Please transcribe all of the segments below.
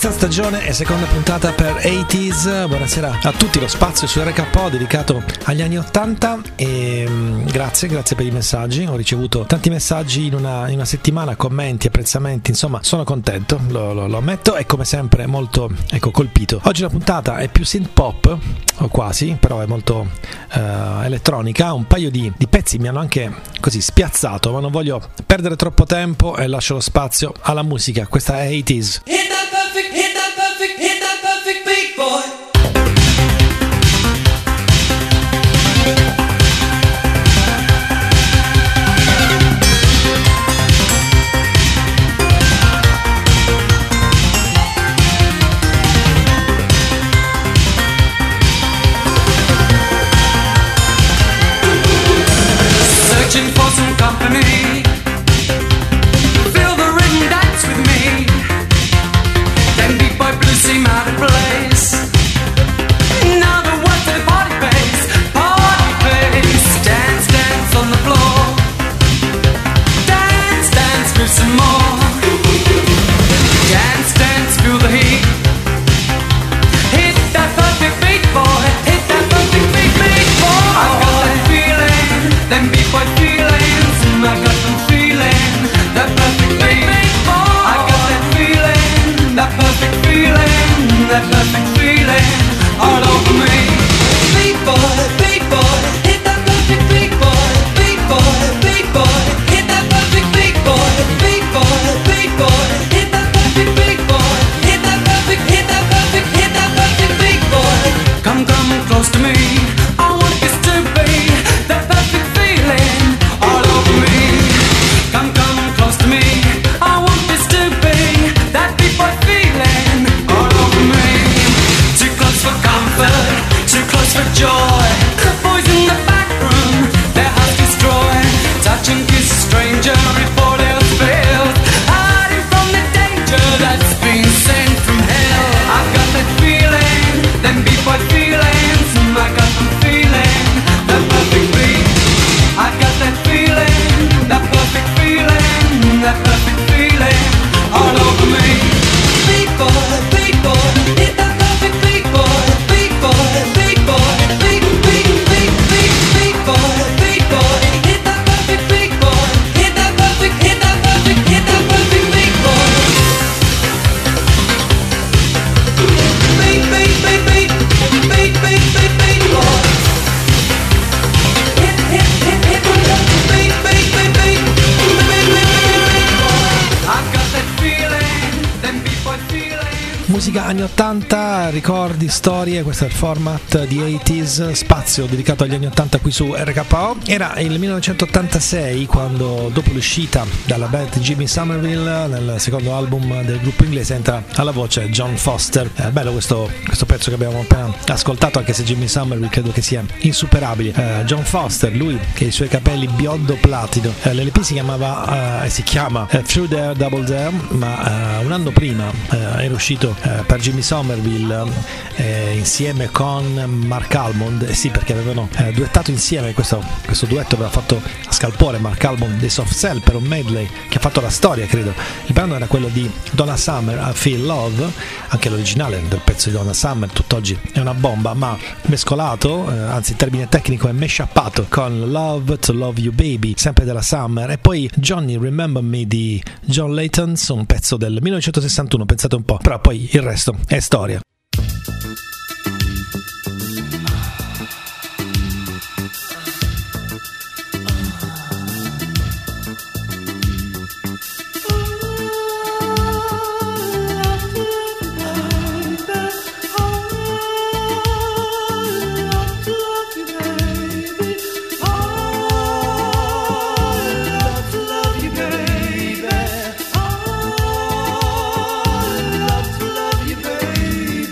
terza stagione e seconda puntata per 80s. Buonasera a tutti, lo spazio su RKO dedicato agli anni 80 e grazie per i messaggi. Ho ricevuto tanti messaggi in una settimana, commenti, apprezzamenti, insomma sono contento, lo ammetto, e come sempre molto colpito. Oggi la puntata è più synth pop, o quasi, però è molto elettronica. Un paio di pezzi mi hanno anche così spiazzato, ma non voglio perdere troppo tempo e lascio lo spazio alla musica. Questa è 80s. Hit that perfect beat, boy. Searching for some company. Feel the rhythm, dance with me. Then beat by blue seem out of place. Now the words of the party face. Dance, dance on the floor. Dance, dance, move some more. Dance, dance, feel the heat. Hit that perfect beat, boy. Hit that perfect beat, boy. I've got that feeling. Then beat by feelings. I got them feeling. That perfect beat, boy. I got that feeling. That perfect feeling all over me. Beat boy, hit that perfect beat boy. Beat boy, hit that perfect beat boy. Beat boy, hit that perfect beat boy. Hit that perfect beat boy. Come close to me. I want this to be that perfect feeling all over me. Come close to me. I want this to be that beat boy feeling all over me. Too close for comfort, too close for joy. The boys in the back room, their hearts destroy. Touch and kiss a stranger before they're filled. Hiding from the danger that's been sent from hell. I've got that feeling, them beat boy feelings. I got them feeling, that perfect beat. I've got that feeling, that perfect feeling, that perfect feeling all over me. Beat boy, hit that perfect beat boy. Beat boy, beat boy, beat boy, hit that perfect beat boy. Hit that perfect beat boy. Beat boy. I've got that feeling, them beat boy feeling. Musica anni 80, ricordi, storie. Questo è il format di 80s, spazio dedicato agli anni 80 qui su RKO. Era il 1986 quando, dopo l'uscita dalla band Jimmy Somerville, nel secondo album del gruppo inglese, entra alla voce John Foster. Bello questo pezzo che abbiamo appena ascoltato, anche se Jimmy Somerville credo che sia insuperabile. John Foster, lui che ha i suoi capelli biondo platino. L'LP si chiama Through There Double There, ma un anno prima era uscito per Jimmy Somerville insieme con Mark Almond. Sì, perché avevano duettato insieme. Questo duetto aveva fatto scalpore Mark Almond dei Soft Cell per un medley che ha fatto la storia, credo. Il brano era quello di Donna Summer, I Feel Love. Anche l'originale del pezzo di Donna Summer tutt'oggi è una bomba, ma mescolato, anzi il termine tecnico è mashuppato con Love to Love You Baby, sempre della Summer. E poi Johnny Remember Me di John Layton, un pezzo del 1961, pensate un po', però poi il resto è storia. Baby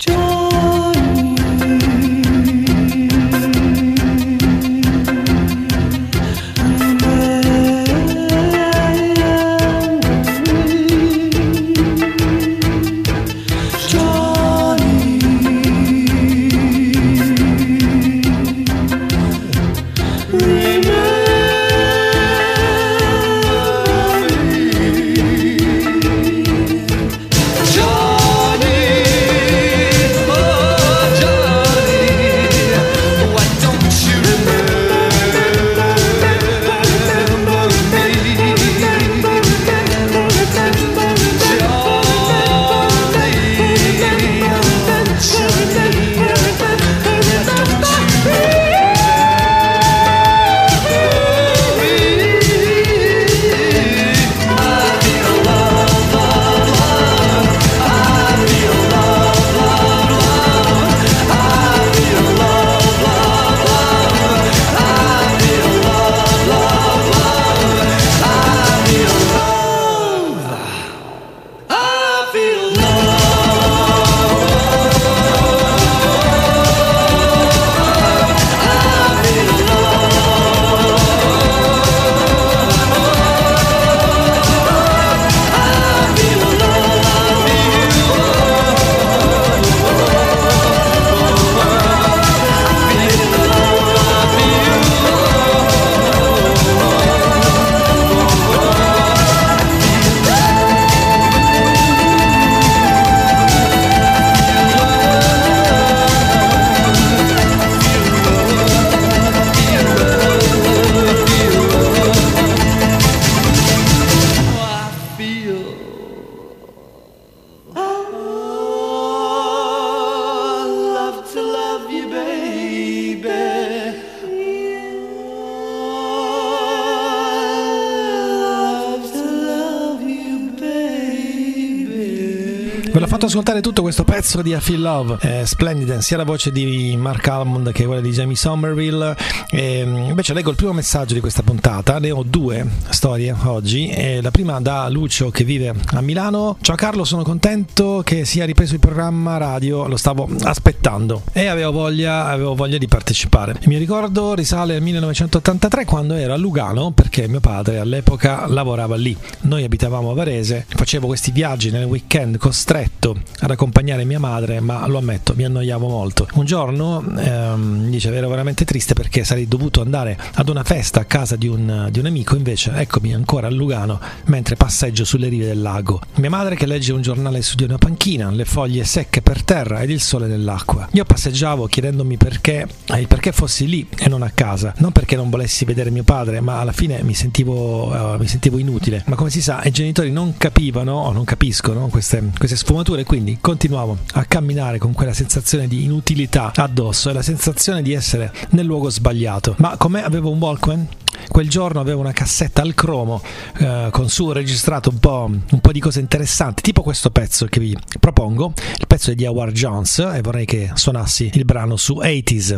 Ve l'ho fatto ascoltare tutto questo pezzo di I Feel Love, splendida, sia la voce di Mark Almond che quella di Jamie Somerville. Invece leggo il primo messaggio di questa puntata, ne ho due storie oggi. La prima da Lucio che vive a Milano. Ciao Carlo, sono contento che sia ripreso il programma radio, lo stavo aspettando e avevo voglia di partecipare. Il mio ricordo risale al 1983 quando ero a Lugano perché mio padre all'epoca lavorava lì. Noi abitavamo a Varese, facevo questi viaggi nel weekend costretto ad accompagnare mia madre, ma lo ammetto, mi annoiavo molto. Un giorno dice ero veramente triste perché sarei dovuto andare ad una festa a casa di un amico, invece eccomi ancora a Lugano mentre passeggio sulle rive del lago. Mia madre che legge un giornale su di una panchina, le foglie secche per terra ed il sole nell'acqua. Io passeggiavo chiedendomi il perché fossi lì e non a casa, non perché non volessi vedere mio padre, ma alla fine mi sentivo inutile. Ma come si sa, i genitori non capivano o non capiscono queste sfumature, quindi continuavo a camminare con quella sensazione di inutilità addosso e la sensazione di essere nel luogo sbagliato. Ma come avevo un Walkman, quel giorno avevo una cassetta al cromo con su registrato un po' di cose interessanti, tipo questo pezzo che vi propongo. Il pezzo è di Howard Jones e vorrei che suonassi il brano su 80s.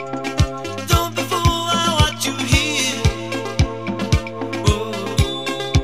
Don't before I watch you here.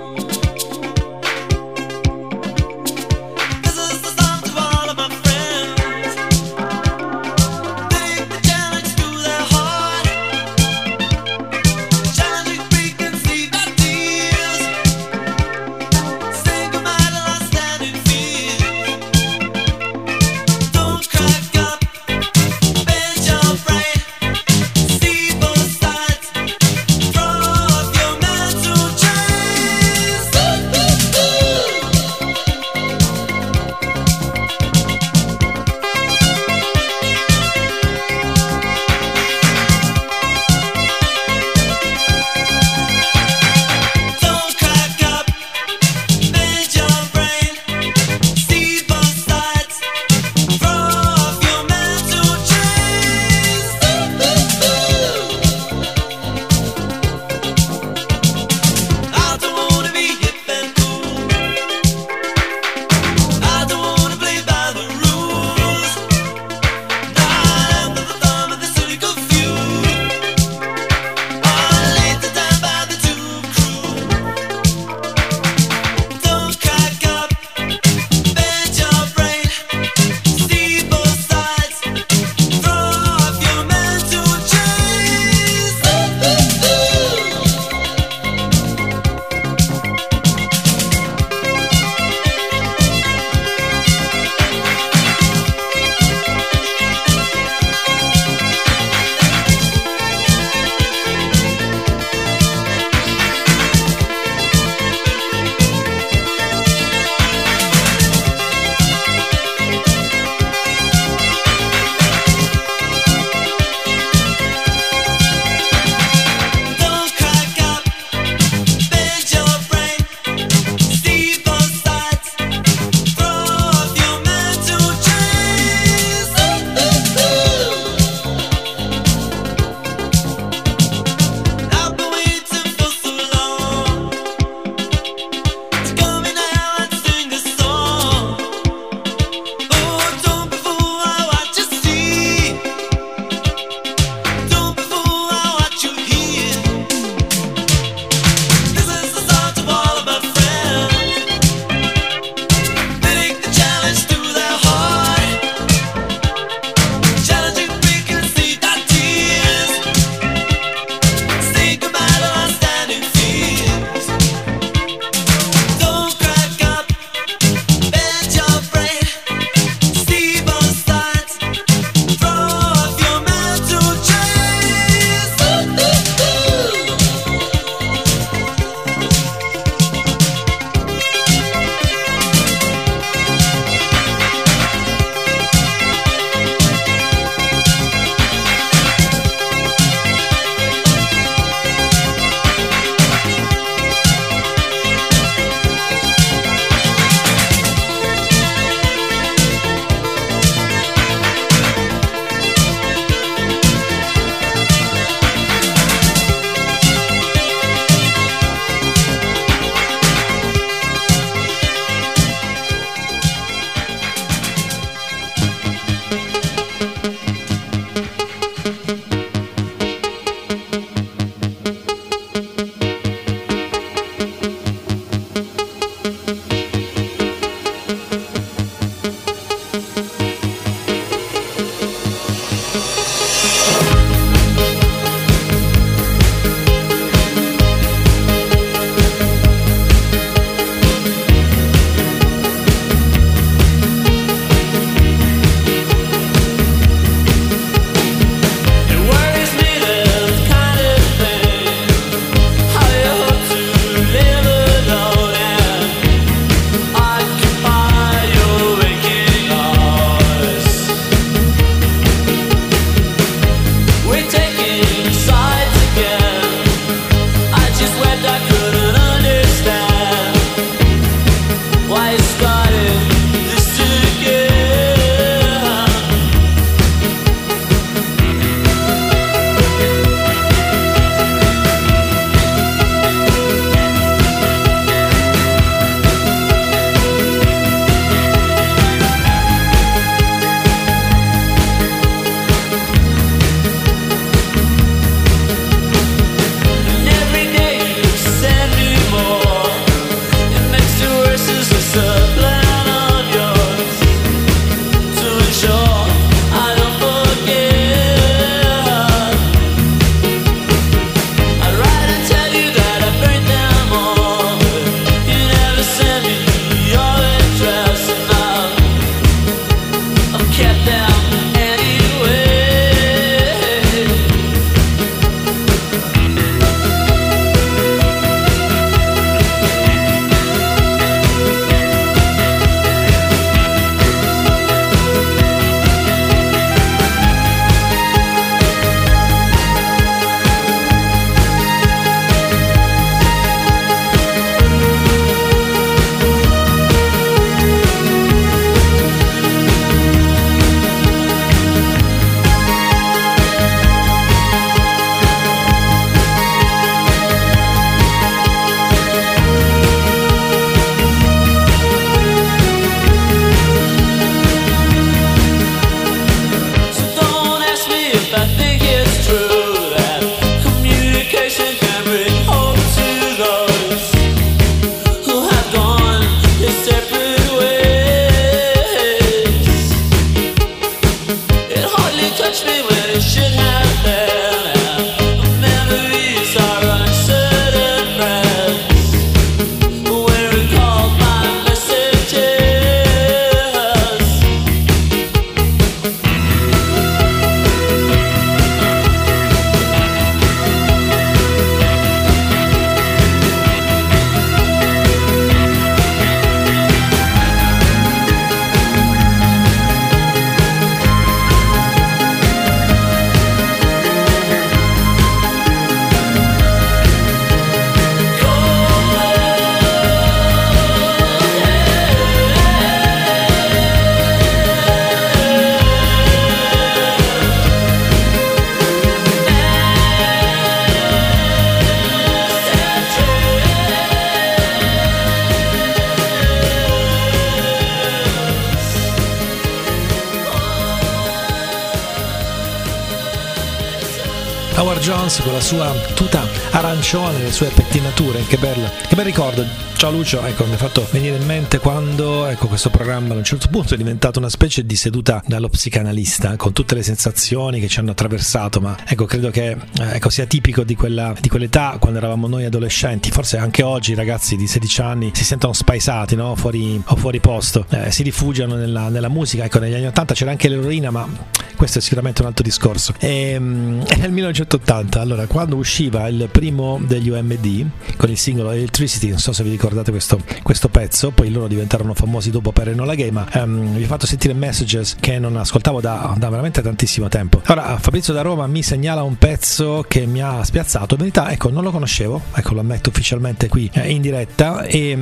Jones con la sua tuta arancione, le sue pettinature, che bel ricordo. Ciao Lucio, ecco, mi ha fatto venire in mente quando, ecco, questo programma a un certo punto è diventato una specie di seduta dallo psicanalista, con tutte le sensazioni che ci hanno attraversato, ma ecco, credo che sia tipico di quell'età, quando eravamo noi adolescenti. Forse anche oggi i ragazzi di 16 anni si sentono spaesati, no? Fuori posto, si rifugiano nella musica. Ecco, negli anni 80 c'era anche l'eroina, ma questo è sicuramente un altro discorso. E nel 1980, allora, quando usciva il primo degli UMD con il singolo Electricity, non so se vi ricordate questo pezzo, poi loro diventarono famosi dopo per Enola Gay, ma vi ho fatto sentire Messages che non ascoltavo da veramente tantissimo tempo. Ora Fabrizio da Roma mi segnala un pezzo che mi ha spiazzato, in verità, ecco, non lo conoscevo, ecco, lo ammetto ufficialmente qui in diretta, e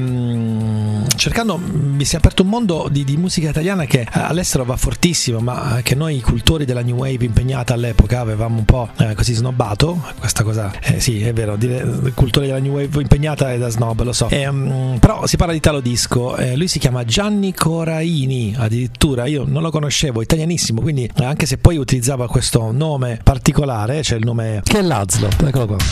cercando mi si è aperto un mondo di musica italiana che all'estero va fortissimo, ma che noi cultori della New Wave impegnata all'epoca avevamo un po' così snobbato. Questa cosa sì, è vero, dire cultori della New Wave impegnata è da snob, lo so, però si parla di Italo Disco. Lui si chiama Gianni Coraini, addirittura io non lo conoscevo, italianissimo, quindi anche se poi utilizzava questo nome particolare, cioè il nome che è Lazlo, eccolo qua.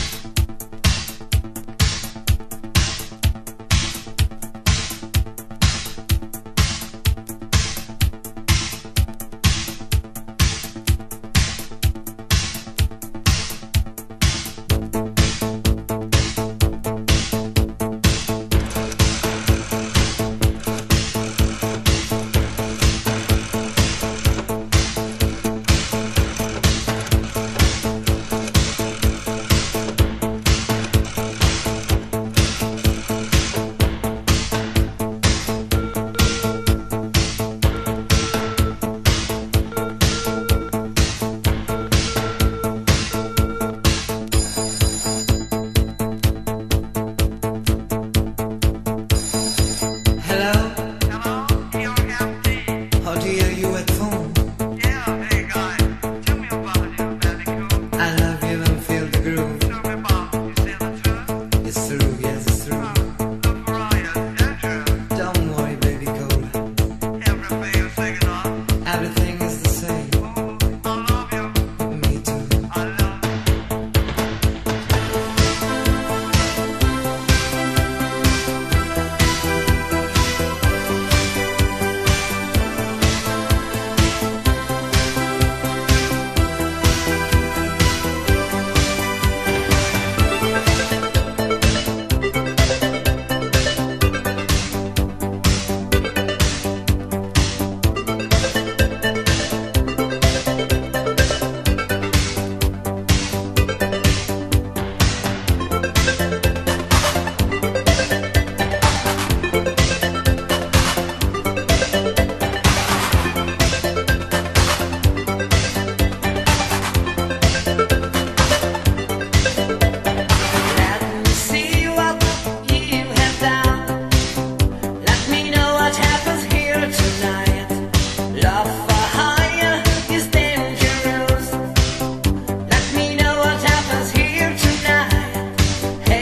Hey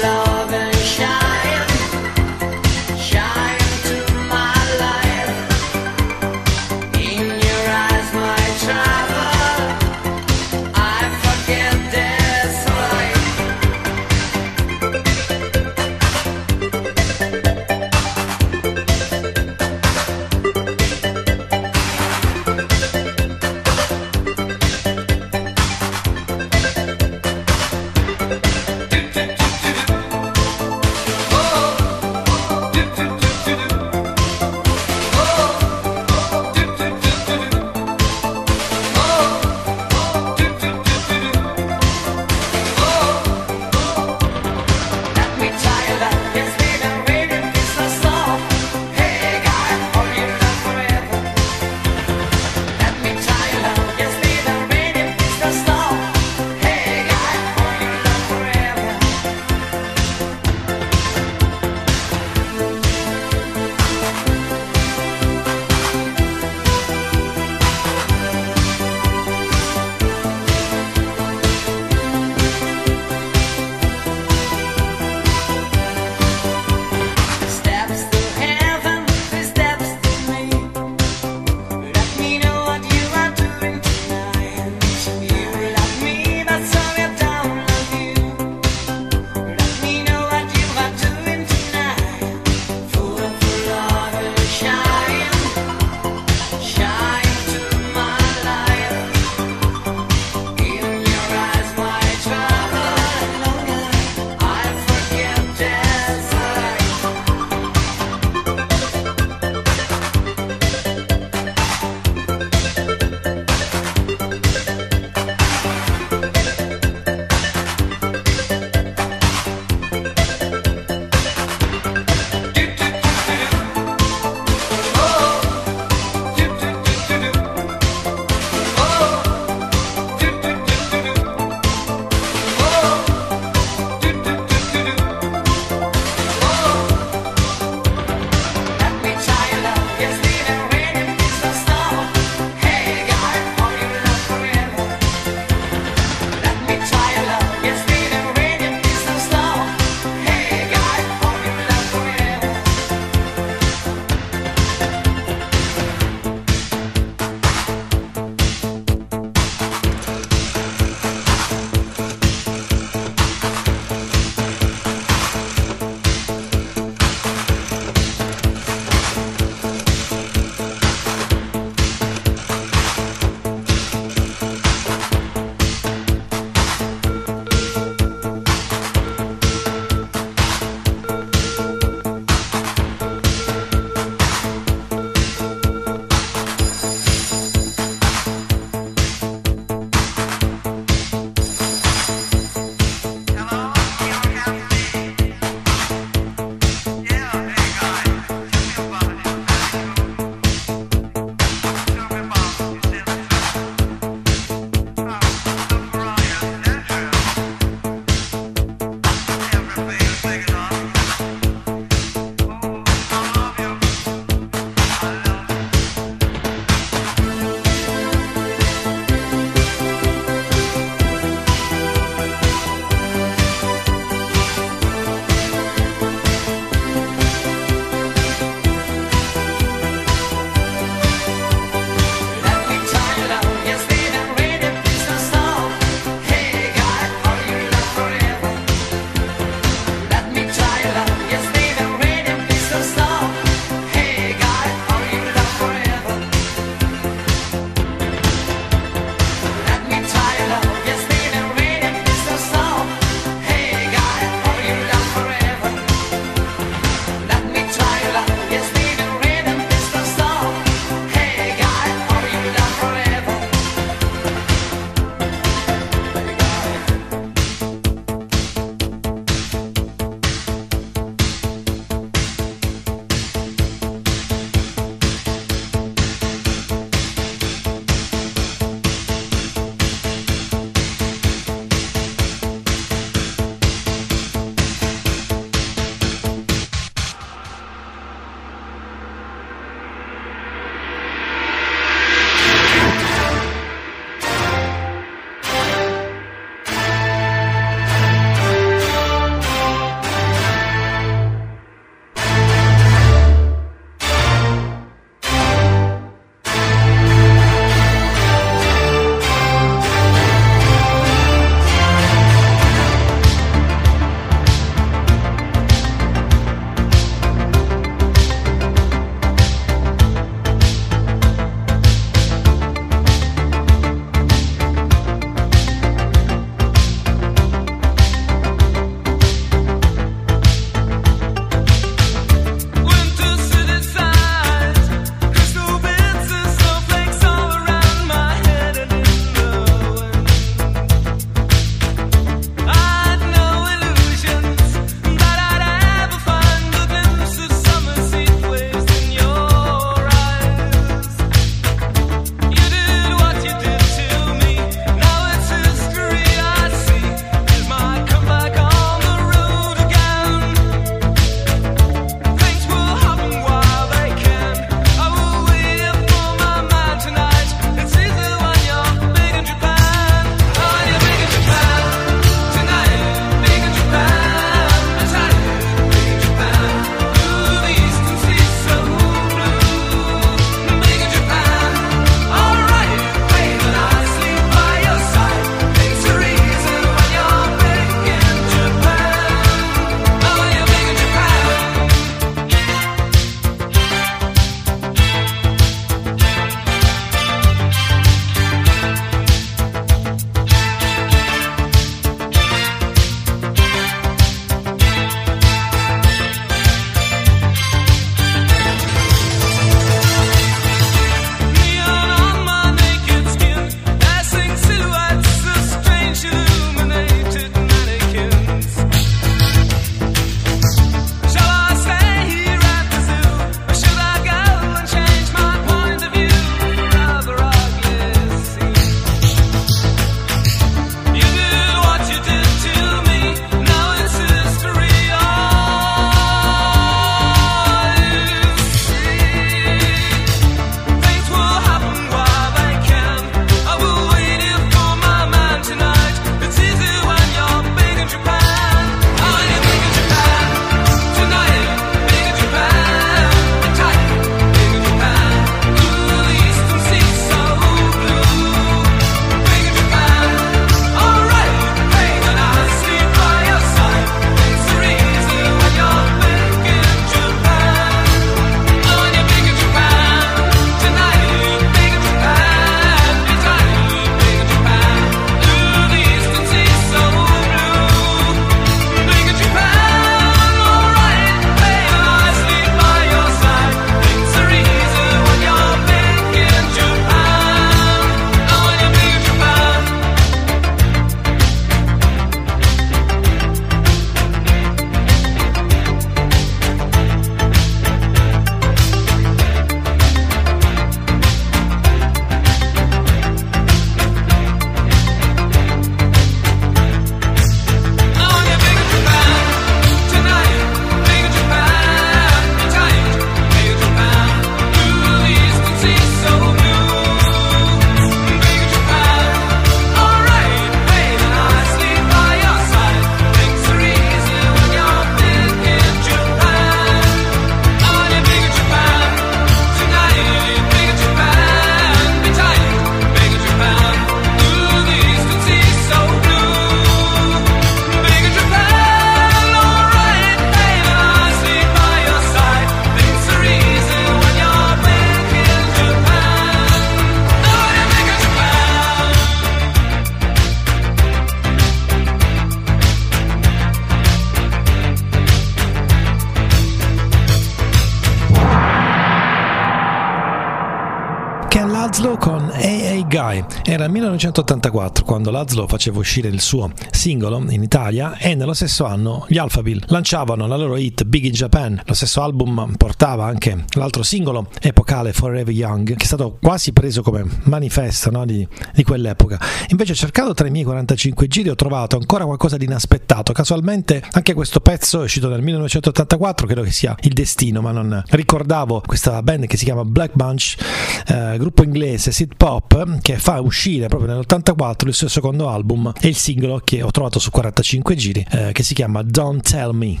Laszlo con AA Guy. Era il 1984 quando Laszlo faceva uscire il suo singolo in Italia e nello stesso anno gli Alphaville lanciavano la loro hit Big in Japan. Lo stesso album portava anche l'altro singolo epocale Forever Young, che è stato quasi preso come manifesto, no, di quell'epoca. Invece, cercando tra i miei 45 giri, ho trovato ancora qualcosa di inaspettato. Casualmente anche questo pezzo è uscito nel 1984, credo che sia il destino, ma non ricordavo questa band che si chiama Black Bunch, gruppo inglese synth pop, che fa uscire proprio nell'84 il suo secondo album e il singolo che ho trovato su 45 giri, che si chiama Don't Tell Me.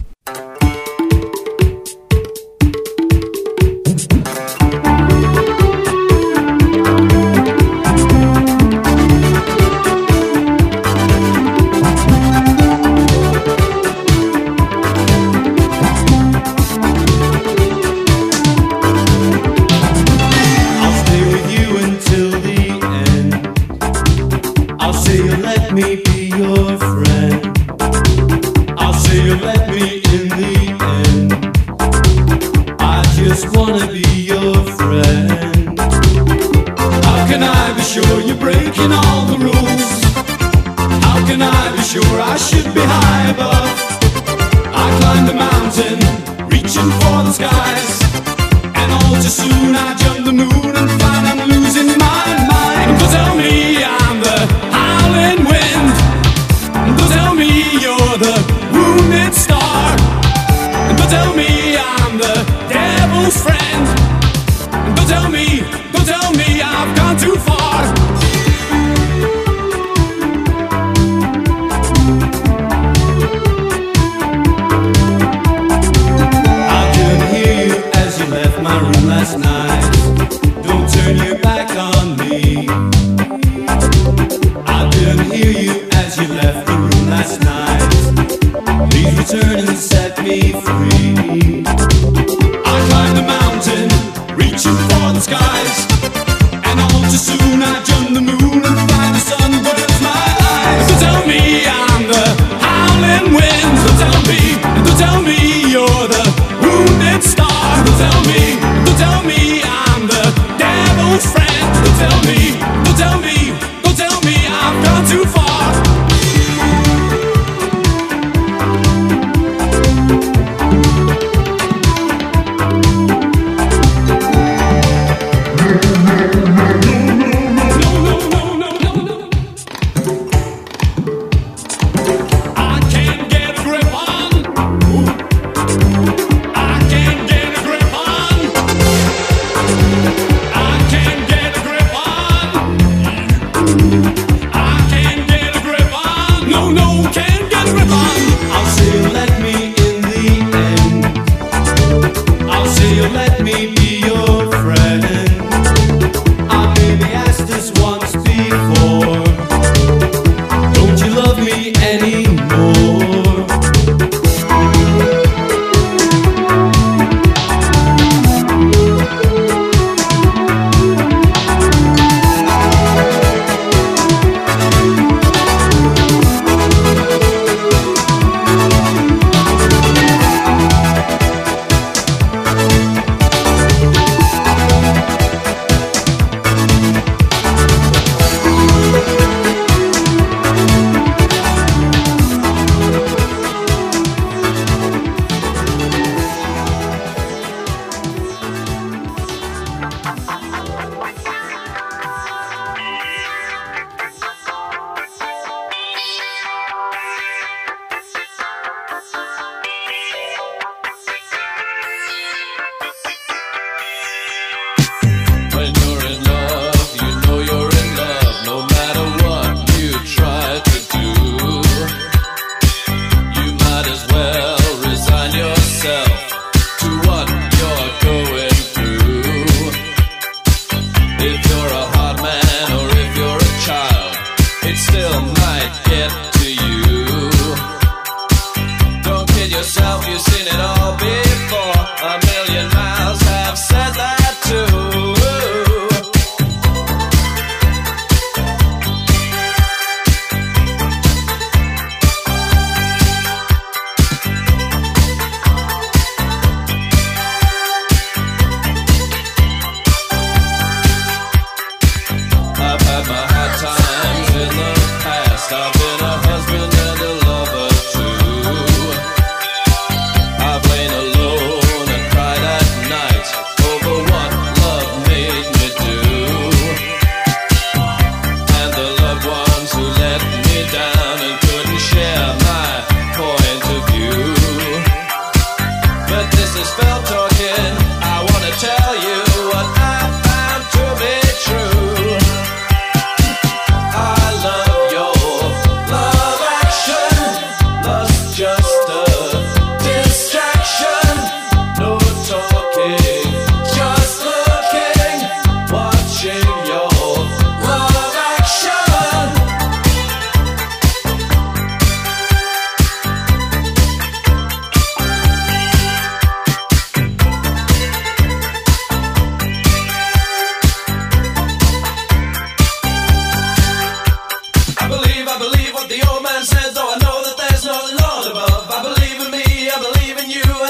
I can't get a grip.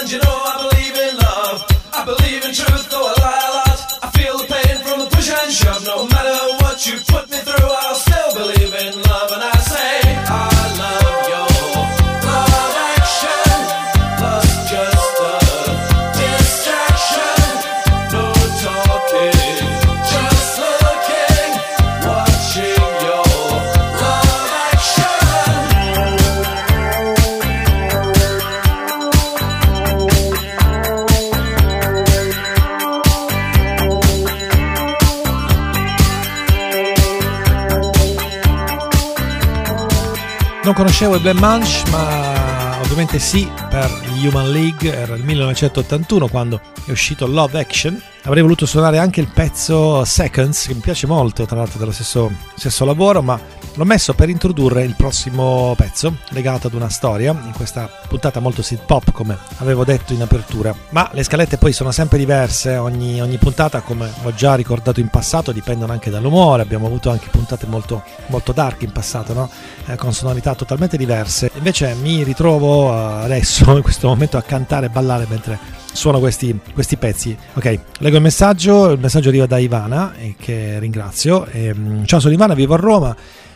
And you know I believe in love, I believe in truth, though I lie a lot. I feel the pain from the push and shove. No matter what you put me through, I'll still believe in love. And I say I love your love action. Love's just a distraction. No talking, just looking, watching your love action. Non conoscevo i Black Munch, ma ovviamente sì, per gli Human League. Era il 1981 quando è uscito Love Action. Avrei voluto suonare anche il pezzo Seconds, che mi piace molto, tra l'altro dello stesso lavoro, ma l'ho messo per introdurre il prossimo pezzo legato ad una storia, in questa puntata molto synth pop, come avevo detto in apertura. Ma le scalette poi sono sempre diverse, ogni puntata, come ho già ricordato in passato, dipendono anche dall'umore. Abbiamo avuto anche puntate molto, molto dark in passato, no? Con sonorità totalmente diverse. Invece mi ritrovo adesso, in questo momento, a cantare e ballare mentre suono questi pezzi. Ok, leggo il messaggio arriva da Ivana, e che ringrazio. Ciao, sono Ivana, vivo a Roma,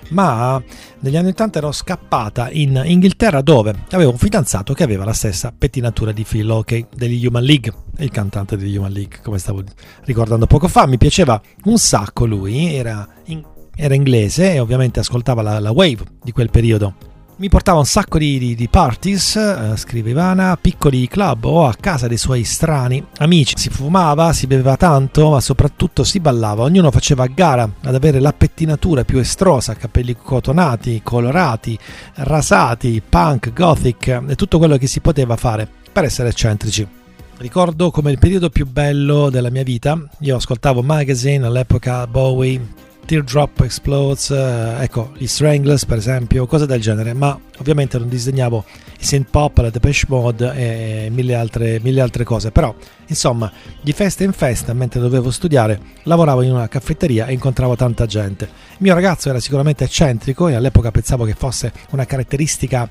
ma negli anni 80 ero scappata in Inghilterra, dove avevo un fidanzato che aveva la stessa pettinatura di Phil Oakey degli Human League, il cantante degli Human League, come stavo ricordando poco fa. Mi piaceva un sacco lui, era inglese e ovviamente ascoltava la wave di quel periodo. Mi portava un sacco di parties, scrive Ivana, piccoli club o a casa dei suoi strani amici. Si fumava, si beveva tanto, ma soprattutto si ballava. Ognuno faceva a gara ad avere la pettinatura più estrosa, capelli cotonati, colorati, rasati, punk, gothic e tutto quello che si poteva fare per essere eccentrici. Ricordo come il periodo più bello della mia vita. Io ascoltavo Magazine all'epoca, Bowie, Teardrop Explodes, ecco, gli Stranglers per esempio, cose del genere, ma ovviamente non disdegnavo i synth pop, la Depeche Mode e mille altre cose. Però insomma, di festa in festa, mentre dovevo studiare, lavoravo in una caffetteria e incontravo tanta gente. Il mio ragazzo era sicuramente eccentrico e all'epoca pensavo che fosse una caratteristica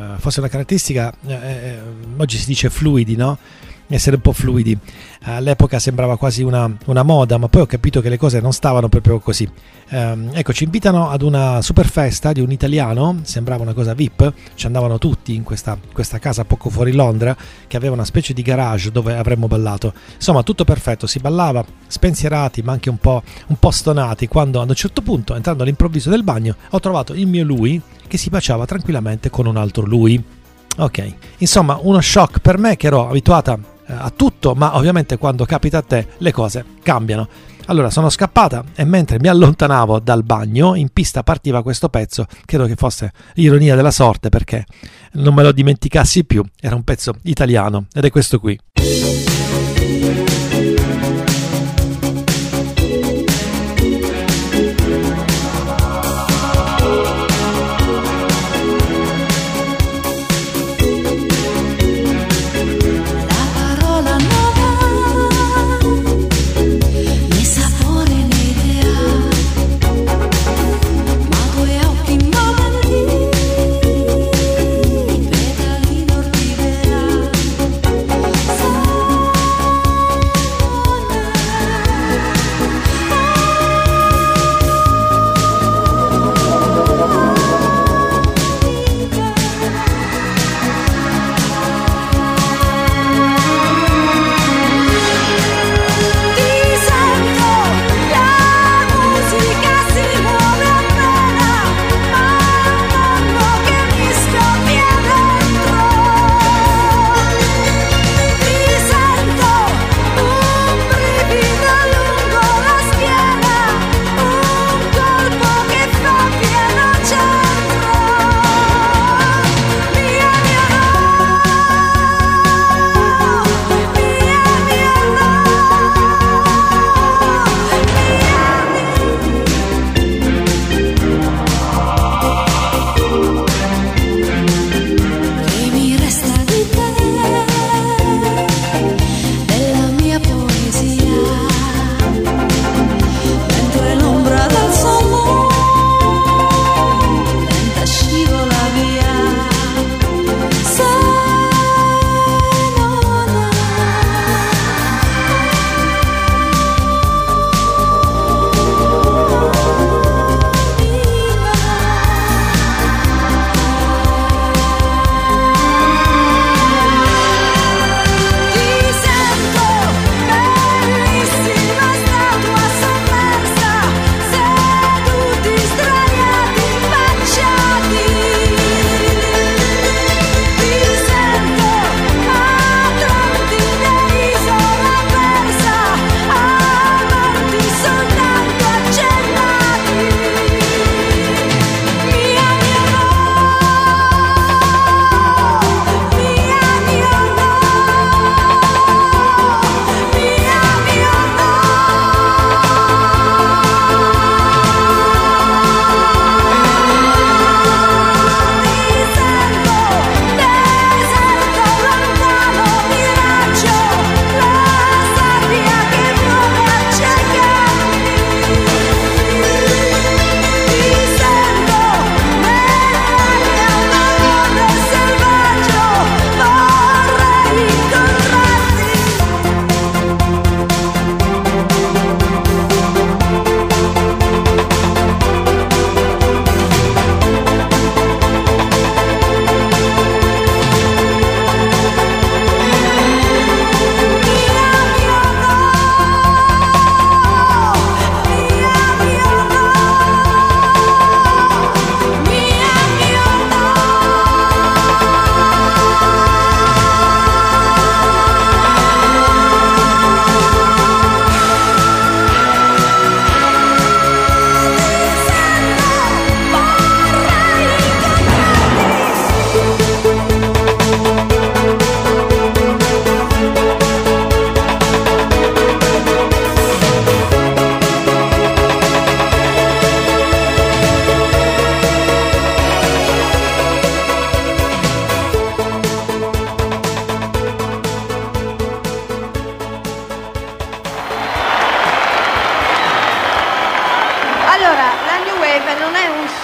oggi si dice fluidi, no? Essere un po' fluidi. All'epoca sembrava quasi una moda, ma poi ho capito che le cose non stavano proprio così. Ecco, ci invitano ad una super festa di un italiano, sembrava una cosa VIP, ci andavano tutti in questa casa poco fuori Londra, che aveva una specie di garage dove avremmo ballato. Insomma, tutto perfetto, si ballava spensierati ma anche un po' stonati, quando ad un certo punto, entrando all'improvviso del bagno, ho trovato il mio lui che si baciava tranquillamente con un altro lui. Ok, insomma, uno shock per me, che ero abituata a tutto, ma ovviamente quando capita a te le cose cambiano. Allora sono scappata e mentre mi allontanavo dal bagno, in pista partiva questo pezzo. Credo che fosse ironia della sorte, perché non me lo dimenticassi più. Era un pezzo italiano ed è questo qui. Pedali d'orchidea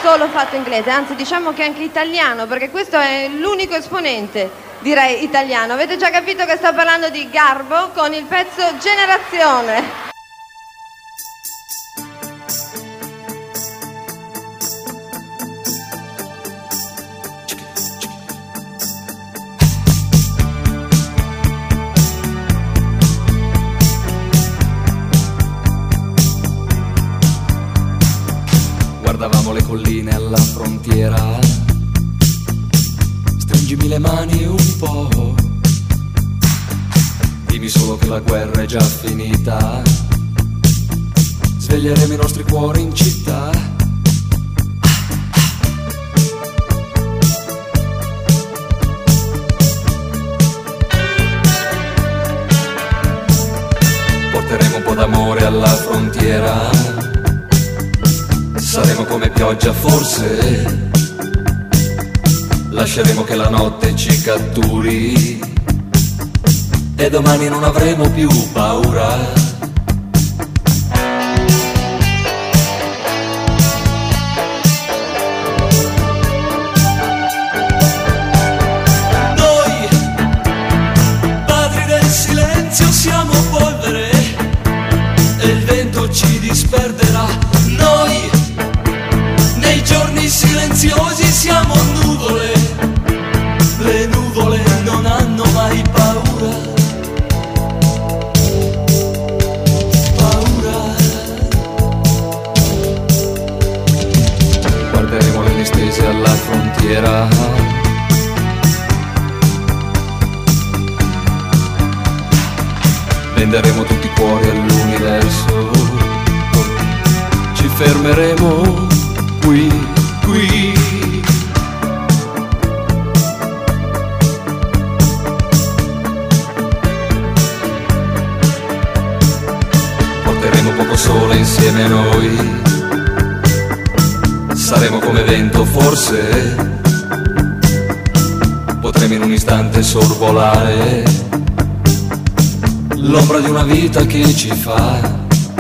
solo fatto inglese, anzi diciamo che anche italiano, perché questo è l'unico esponente, direi, italiano. Avete già capito che sto parlando di Garbo con il pezzo Generazione. Guardavamo le colline alla frontiera, stringimi le mani un po', dimmi solo che la guerra è già finita, sveglieremo i nostri cuori in città. Porteremo un po' d'amore alla frontiera, saremo come pioggia forse, lasceremo che la notte ci catturi e domani non avremo più paura. Noi, padri del silenzio, siamo polvere e il vento ci disperderà. Noi, nei giorni silenziosi siamo nuvole, le nuvole non hanno mai paura, paura. Guarderemo le distese alla frontiera, venderemo tutti i cuori all'universo, ci fermeremo qui, qui. Porteremo poco sole insieme a noi, saremo come vento forse, potremo in un istante sorvolare l'ombra di una vita che ci fa.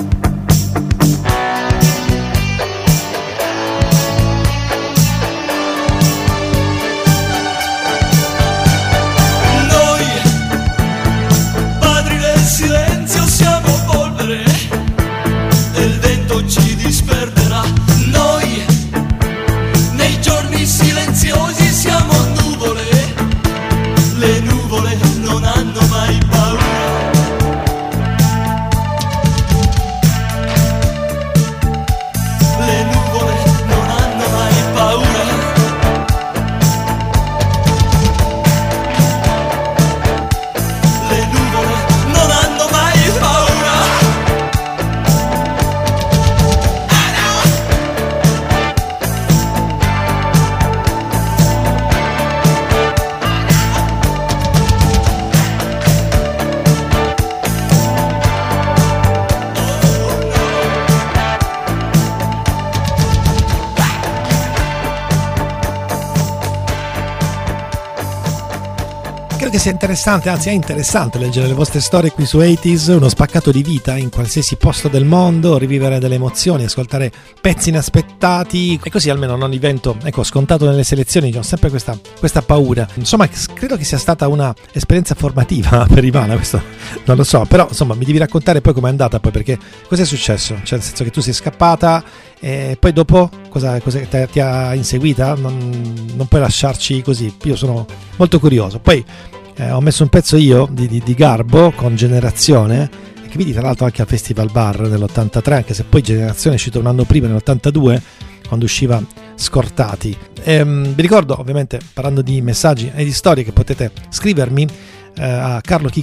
Credo che sia interessante, anzi è interessante leggere le vostre storie qui su 80s, uno spaccato di vita in qualsiasi posto del mondo, rivivere delle emozioni, ascoltare pezzi inaspettati e così almeno non divento, ecco, scontato nelle selezioni. Ho sempre questa paura. Insomma, credo che sia stata una esperienza formativa per Ivana, questo non lo so, però insomma mi devi raccontare poi com'è andata, poi, perché cos'è successo? Cioè, nel senso che tu sei scappata e poi dopo cosa ti ha inseguita? Non puoi lasciarci così, io sono molto curioso. Poi ho messo un pezzo io di Garbo con Generazione, che vidi tra l'altro anche al Festival Bar nell'83, anche se poi Generazione è uscito un anno prima, nell'82, quando usciva Scortati. Vi ricordo, ovviamente, parlando di messaggi e di storie, che potete scrivermi a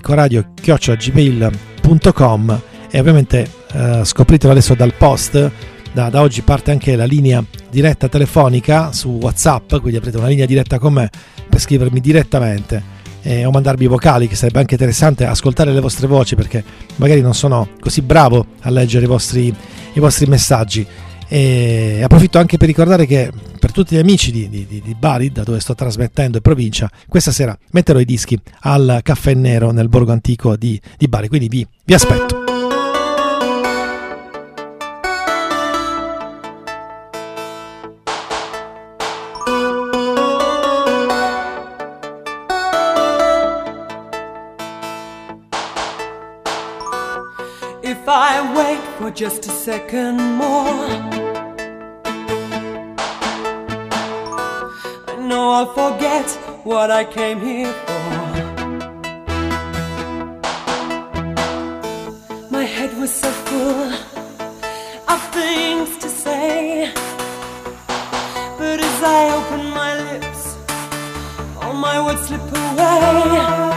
carlochiccoradio@gmail.com e ovviamente scopritelo adesso dal post. Da oggi parte anche la linea diretta telefonica su WhatsApp, quindi avrete una linea diretta con me per scrivermi direttamente o mandarmi vocali, che sarebbe anche interessante ascoltare le vostre voci, perché magari non sono così bravo a leggere i vostri messaggi. E approfitto anche per ricordare che per tutti gli amici di Bari, da dove sto trasmettendo, e provincia, questa sera metterò i dischi al Caffè Nero nel borgo antico di Bari, quindi vi aspetto. if I wait for just a second more, I know I'll forget what I came here for. My head was so full of things to say, but as I open my lips, all my words slip away.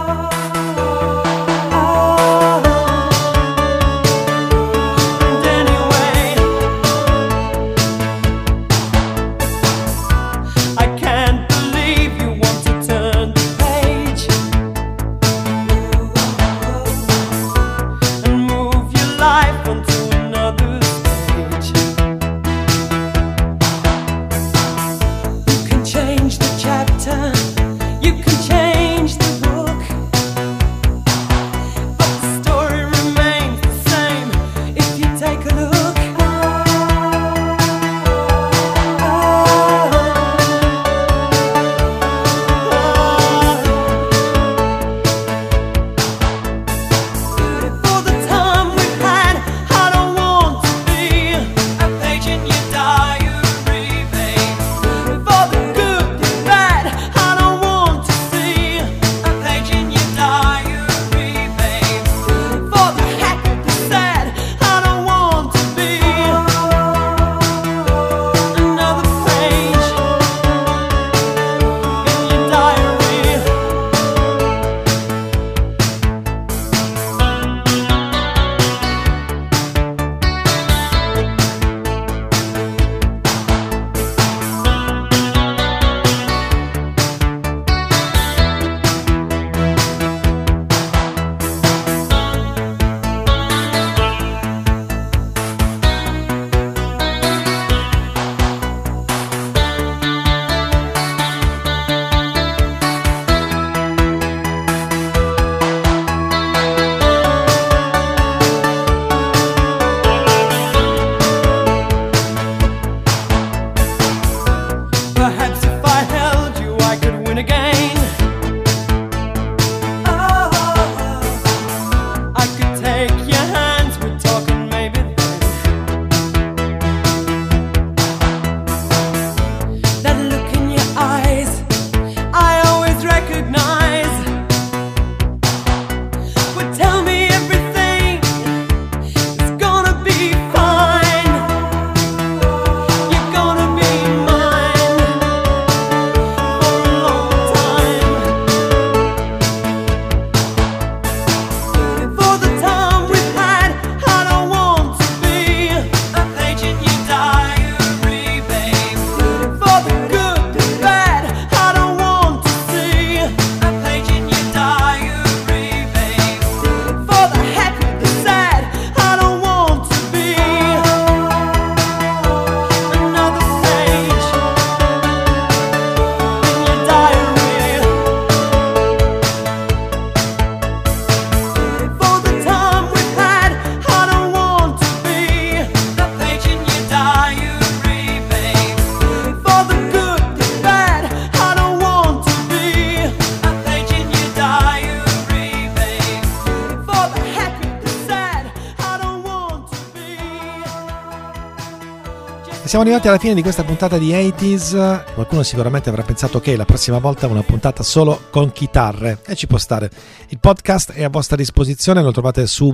Siamo arrivati alla fine di questa puntata di 80s. Qualcuno sicuramente avrà pensato che la prossima volta una puntata solo con chitarre, e ci può stare. Il podcast è a vostra disposizione, lo trovate su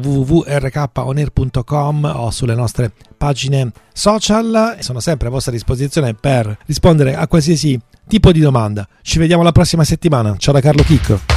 www.rkonair.com o sulle nostre pagine social. Sono sempre a vostra disposizione per rispondere a qualsiasi tipo di domanda. Ci vediamo la prossima settimana. Ciao da Carlo Chicco.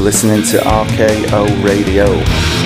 listening to RKO Radio.